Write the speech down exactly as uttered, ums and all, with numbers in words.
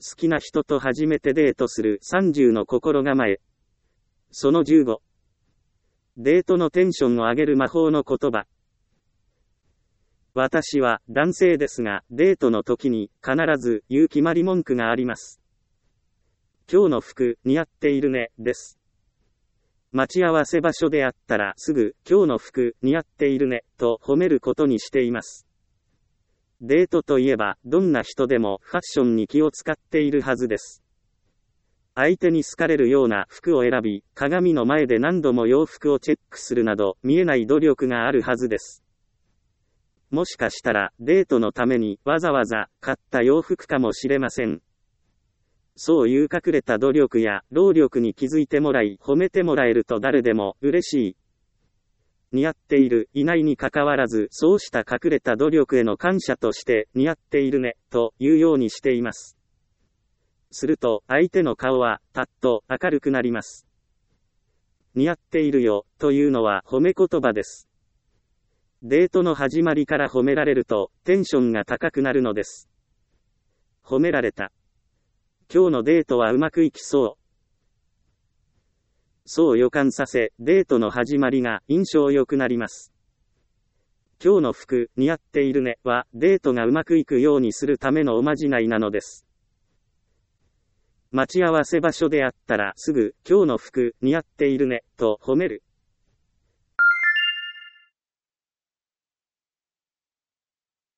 好きな人と初めてデートするさんじゅうの心構え。そのじゅうご。デートのテンションを上げる魔法の言葉。私は男性ですが、デートの時に必ず言う決まり文句があります。今日の服似合っているね、です。待ち合わせ場所であったらすぐ、今日の服似合っているね、と褒めることにしています。デートといえば、どんな人でもファッションに気を使っているはずです。相手に好かれるような服を選び、鏡の前で何度も洋服をチェックするなど、見えない努力があるはずです。もしかしたら、デートのためにわざわざ買った洋服かもしれません。そういう隠れた努力や労力に気づいてもらい、褒めてもらえると誰でも嬉しい。似合っている、いないに関わらず、そうした隠れた努力への感謝として、似合っているね、というようにしています。すると、相手の顔は、パッと明るくなります。似合っているよ、というのは褒め言葉です。デートの始まりから褒められると、テンションが高くなるのです。褒められた。今日のデートはうまくいきそう。そう予感させ、デートの始まりが印象良くなります。今日の服似合っているねは、デートがうまくいくようにするためのおまじないなのです。待ち合わせ場所であったらすぐ、今日の服似合っているね、と褒める。